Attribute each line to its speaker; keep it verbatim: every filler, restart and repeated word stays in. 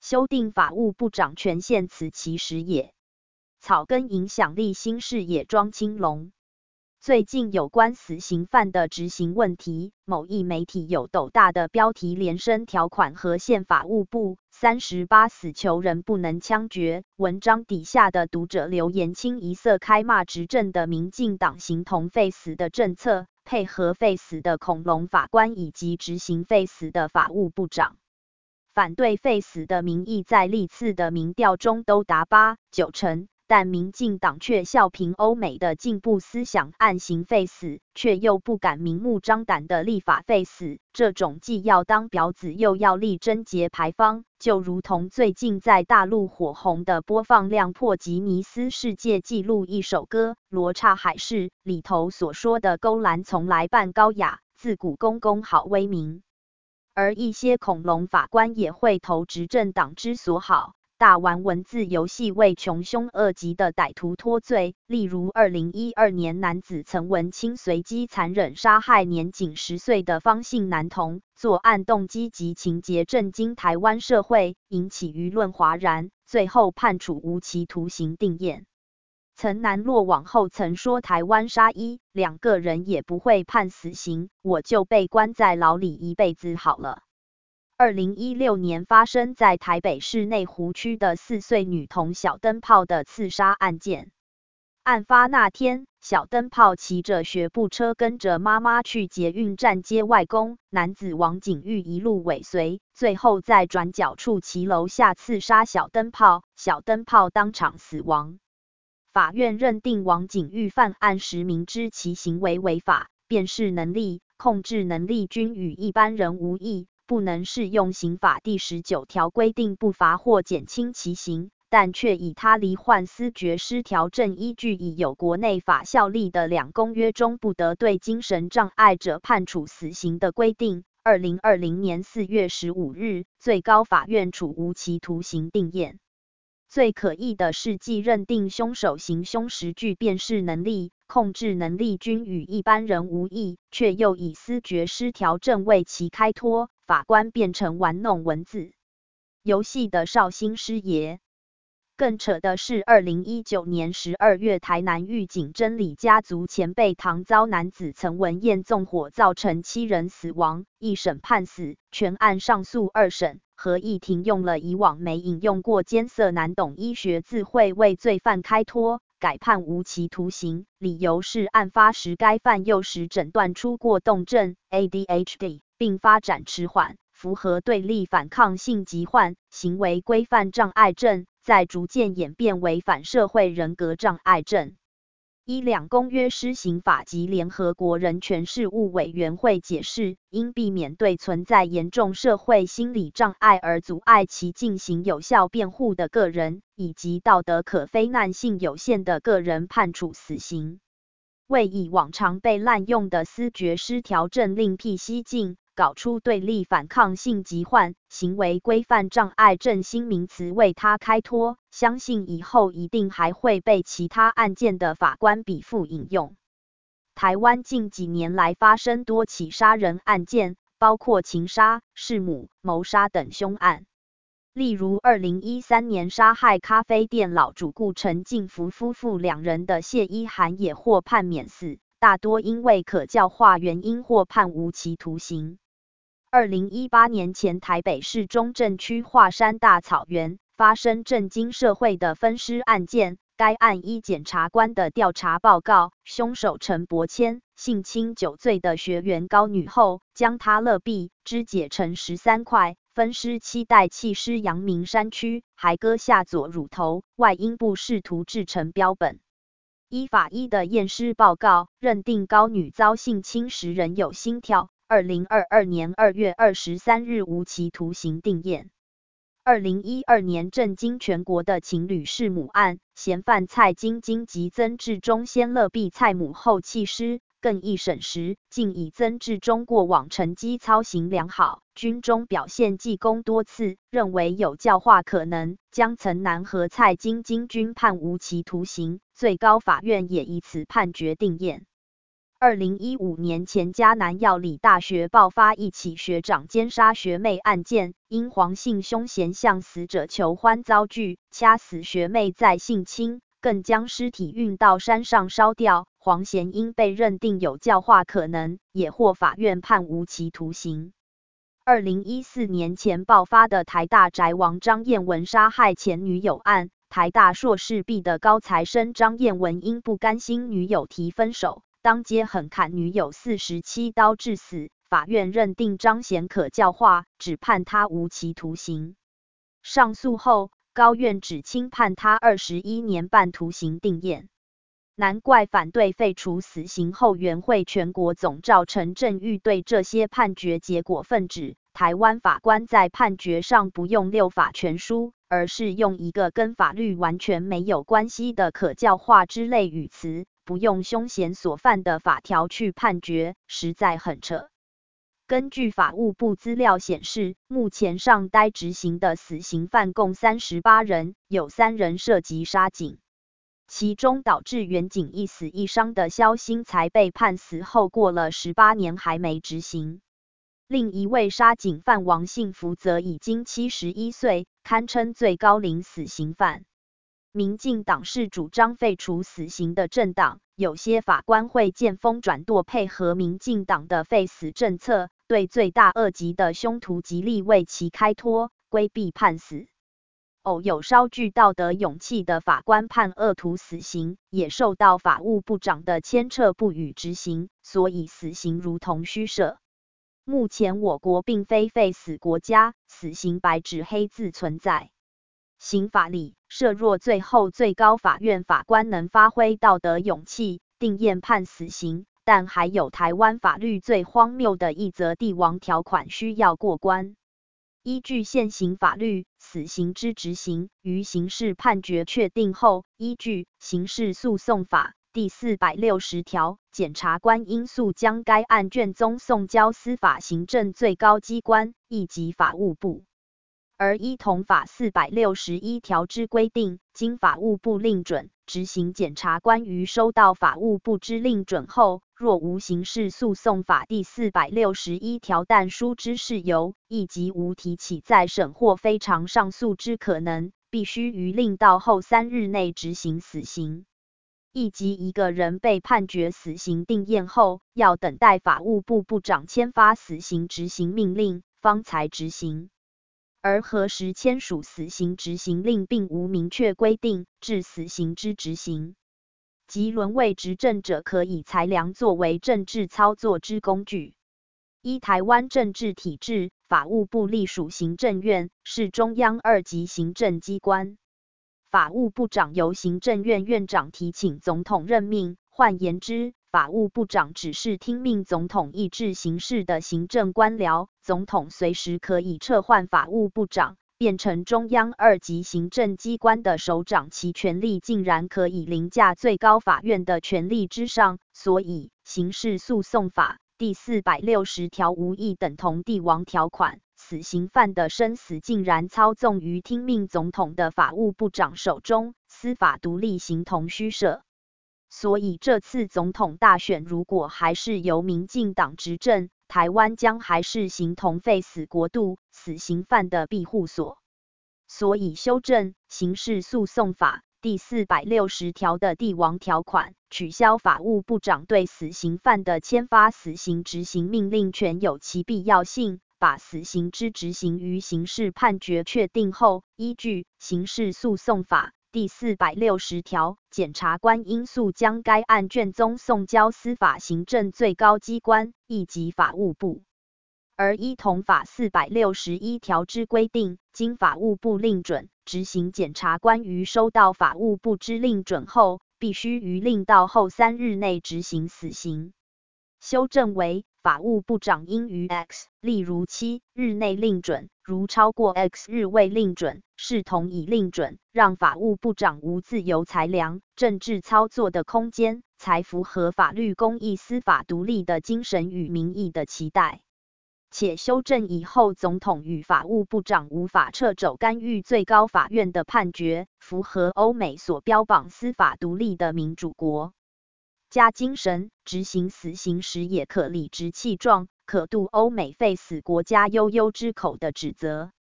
Speaker 1: 修订法务部长权限，此其实也。草根影响力新视野庄青龙。最近有关死刑犯的执行问题，某一媒体有斗大的标题连声条款和宪法务部三十八死囚人不能枪决，文章底下的读者留言清一色开骂执政的民进党形同废死的政策，配合废死的恐龙法官以及执行废死的法务部长。反对废死的民意在历次的民调中都达八九成。但民进党却笑评欧美的进步思想，暗行废死，却又不敢明目张胆的立法废死，这种既要当婊子又要立贞节牌坊，就如同最近在大陆火红的播放量破吉尼斯世界纪录一首歌《罗刹海市》里头所说的勾栏从来扮高雅，自古公公好威名。而一些恐龙法官也会投执政党之所好，大玩文字游戏，为穷凶恶极的歹徒脱罪。例如二零一二年男子曾文清随机残忍杀害年仅十岁的方姓男童，作案动机及情节震惊台湾社会，引起舆论哗然，最后判处无期徒刑定谳。曾南落网后曾说，台湾杀一两个人也不会判死刑，我就被关在牢里一辈子好了。二零一六年发生在台北市内湖区的四岁女童小灯泡的刺杀案件。案发那天，小灯泡骑着学步车跟着妈妈去捷运站接外公，男子王景玉一路尾随，最后在转角处骑楼下刺杀小灯泡，小灯泡当场死亡。法院认定王景玉犯案时明知其行为违法，辨识能力、控制能力均与一般人无异，不能适用刑法第十九条规定不罚或减轻其刑，但却以他罹患思觉失调症，依据已有国内法效力的两公约中不得对精神障碍者判处死刑的规定。二零二零年四月十五日，最高法院处无期徒刑定谳。最可疑的是，既认定凶手行凶时具辨识能力、控制能力均与一般人无异，却又以思觉失调症为其开脱，法官变成玩弄文字游戏的绍兴师爷。更扯的是，二零一九年十二月，台南玉井真理家族前辈唐遭男子曾文宴纵火，造成七人死亡，一审判死，全案上诉二审。合议庭用了以往没引用过艰涩难懂医学字汇为罪犯开脱，改判无期徒刑，理由是案发时该犯幼时诊断出过动症 A D H D， 并发展迟缓，符合对立反抗性疾患、行为规范障碍症，在逐渐演变为反社会人格障碍症。依两公约施行法及联合国人权事务委员会解释，应避免对存在严重社会心理障碍而阻碍其进行有效辩护的个人，以及道德可非难性有限的个人判处死刑。为以往常被滥用的思觉失调症另辟蹊径，搞出对立反抗性疾患、行为规范障碍症新名词为他开脱，相信以后一定还会被其他案件的法官笔附引用。台湾近几年来发生多起杀人案件，包括情杀、弑母、谋杀等凶案。例如二零一三年杀害咖啡店老主顾陈进福夫妇两人的谢依涵也获判免死，大多因为可教化原因或判无期徒刑。二零一八年前台北市中正区华山大草原发生震惊社会的分尸案件，该案依检察官的调查报告，凶手陈伯谦性侵九岁的学员高女后，将她勒毙，肢解成十三块，分尸期待弃尸阳明山区，还割下左乳头、外阴部试图制成标本。依法医的验尸报告认定高女遭性侵时仍有心跳。二零二二年二月二十三日无期徒刑定谳。二零一二年震惊全国的情侣弑母案，嫌犯蔡晶晶及曾志忠先勒毙蔡母后弃尸，更一审时竟以曾志忠过往成绩操行良好，军中表现记功多次，认为有教化可能，将曾南和蔡晶晶均判无期徒刑，最高法院也以此判决定谳。 二零一五年前嘉南药理大学爆发一起学长奸杀学妹案件，因黄姓凶嫌向死者求欢遭拒，掐死学妹再性侵，更将尸体运到山上烧掉。黄嫌因被认定有教化可能，也获法院判无期徒刑。二零一四年前爆发的台大宅王张彦文杀害前女友案，台大硕士毕的高材生张彦文因不甘心女友提分手，当街狠砍女友四十七刀致死，法院认定张嫌可教化，只判他无期徒刑。上诉后，高院只轻判他二十一年半徒刑定谳。难怪反对废除死刑后援会全国总召陈振玉对这些判决结果愤指，台湾法官在判决上不用六法全书，而是用一个跟法律完全没有关系的可教化之类语词，不用凶嫌所犯的法条去判决，实在很扯。根据法务部资料显示，目前上待执行的死刑犯共三十八人，有三人涉及杀警。其中导致原警一死一伤的肖新才被判死后过了十八年还没执行。另一位杀警犯王信福则已经七十一岁，堪称最高龄死刑犯。民进党是主张废除死刑的政党，有些法官会见风转舵，配合民进党的废死政策，对罪大恶极的凶徒极力为其开脱，规避判死。偶有稍具道德勇气的法官判恶徒死刑，也受到法务部长的牵扯不予执行，所以死刑如同虚设。目前我国并非废死国家，死刑白纸黑字存在。刑法里设若最后最高法院法官能发挥道德勇气，定谳判死刑，但还有台湾法律最荒谬的一则帝王条款需要过关。依据现行法律，死刑之执行于刑事判决确定后，依据《刑事诉讼法》第四百六十条，检察官应诉将该案卷宗送交司法行政最高机关，亦即法务部。而依同法四百六十一条之规定，经法务部令准，执行检察官于收到法务部之令准后，若无刑事诉讼法第四百六十一条但书之事由，亦即无提起再审或非常上诉之可能，必须于令到后三日内执行死刑。亦即一个人被判决死刑定谳后，要等待法务部部长签发死刑执行命令，方才执行。而何时签署死刑执行令并无明确规定，致死刑之执行，即沦为执政者可以裁量作为政治操作之工具。依台湾政治体制，法务部隶属行政院，是中央二级行政机关。法务部长由行政院院长提请总统任命，换言之，法务部长只是听命总统意志行事的行政官僚，总统随时可以撤换法务部长，变成中央二级行政机关的首长，其权力竟然可以凌驾最高法院的权力之上，所以刑事诉讼法第四百六十条无异等同帝王条款，死刑犯的生死竟然操纵于听命总统的法务部长手中，司法独立形同虚设。所以这次总统大选如果还是由民进党执政，台湾将还是形同废死国度，死刑犯的庇护所。所以修正刑事诉讼法第四百六十条的帝王条款，取消法务部长对死刑犯的签发死刑执行命令权有其必要性，把死刑之执行于刑事判决确定后，依据刑事诉讼法第四百六十条，检察官应诉将该案卷宗送交司法行政最高机关，亦即法务部。而依同法四百六十一条之规定，经法务部令准，执行检察官于收到法务部之令准后，必须于令到后三日内执行死刑。修正为法务部长应于 X， 例如七日内令准，如超过 X 日未令准，视同已令准，让法务部长无自由裁量、政治操作的空间，才符合法律公义、司法独立的精神与民意的期待。且修正以后，总统与法务部长无法掣肘干预最高法院的判决，符合欧美所标榜司法独立的民主国。 家精神，执行死刑时也可理直气壮，可度欧美废死国家悠悠之口的指责。